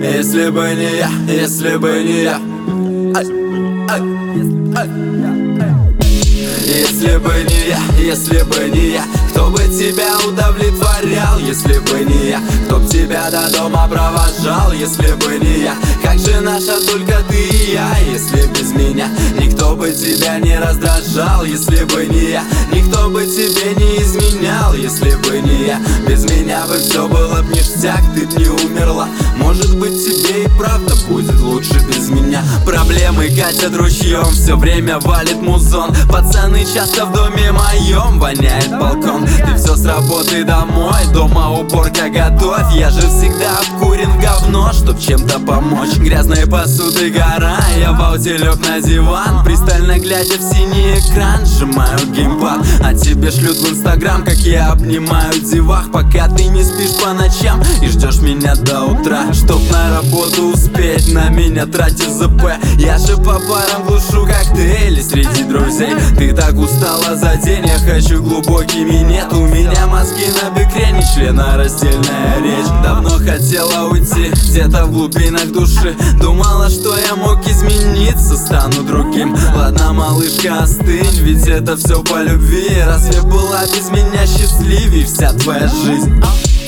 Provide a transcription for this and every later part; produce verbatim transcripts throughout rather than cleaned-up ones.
Если бы не я, если бы не я, ай, ай, ай. Если бы не я, если бы не я, кто бы тебя удовлетворял? Если бы не я, кто б тебя до дома провожал? Если бы не я, как же наша только ты и я? Если без меня никто бы тебя не раздражал? Если бы не я, никто бы тебе не изменял? Если бы не я, без меня бы все было б ништяк, ты б не умерла. Может быть, тебе и правда будет лучше без меня. Проблемы катят ручьем, все время валит музон. Пацаны часто в доме моем, воняет балкон. Ты все с работы домой, дома уборка готовь. Я же всегда обкурен в говно, чтоб чем-то помочь. Грязной посуды гора, я в ауте лег на диван, пристально глядя в синий экран, сжимаю геймпад. А тебе шлют в инстаграм, как я обнимаю девах, пока ты не спишь по ночам и ждешь меня до утра, чтоб на работу успеть, на меня тратишь ЗП. Я же по парам глушу коктейли среди друзей. Ты так устала за день, я хочу глубокий минет. У меня мозги на бекрень, членораздельная речь. Давно хотела уйти, где-то в глубинах души. Думала, что я мог измениться, стану другим. Ладно, малышка, остынь, ведь это все по любви. Разве была без меня счастливей вся твоя жизнь?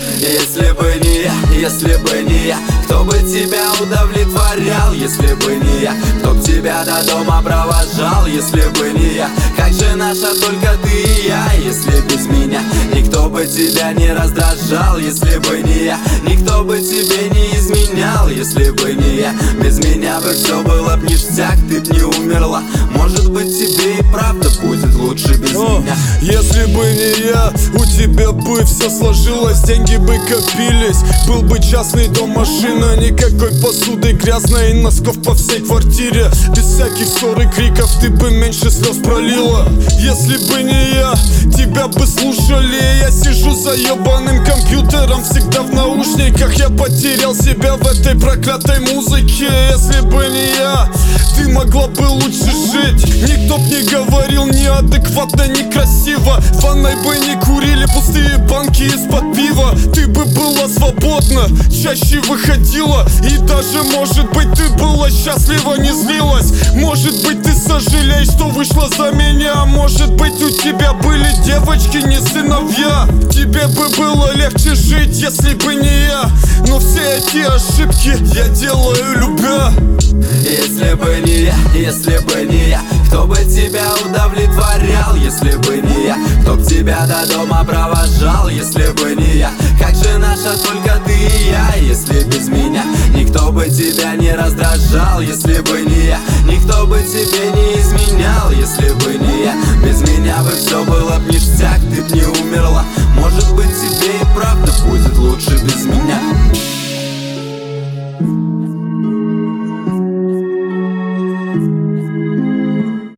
Если бы не я, если бы не я, кто бы тебя удовлетворял? Если бы не я, кто б тебя до дома провожал? Если бы не я, как же наша только ты и я? Если без меня никто бы тебя не раздражал? Если бы не я, никто бы тебе не изменял? Если бы не я, без меня бы все было б ништяк, ты б не умерла. Может быть, тебе и правда будет лучше без О, меня. Если бы не я, у тебя бы все сложилось, деньги бы копились, был бы частный дом, машина, никакой посуды грязной и носков по всей квартире. Без всяких ссор и криков ты бы меньше слез пролила. Если бы не я, тебя бы слушали. Я сижу за ебаным компьютером, всегда в наушниках. Я потерял себя в этой проклятой музыке. Если бы не я, ты могла бы лучше жить. Никто б не говорил неадекватно, некрасиво. В ванной бы не курили пустые банки из-под пива. Ты бы была свободна, чаще выходила. И даже, может быть, ты была счастлива, не злилась. Может быть, ты сожалеешь, что вышла за меня. Может быть, у тебя были девочки, не сыновья. Тебе бы было легче жить, если бы не я. Но все эти ошибки я делаю любя. Если бы не я, если бы не я, кто бы тебя удовлетворял? Если бы не я, кто б тебя до дома провожал? Если бы не я, как же наша только ты и я? Если без меня никто бы тебя не раздражал? Если бы не я, никто бы тебе не изменял? Если бы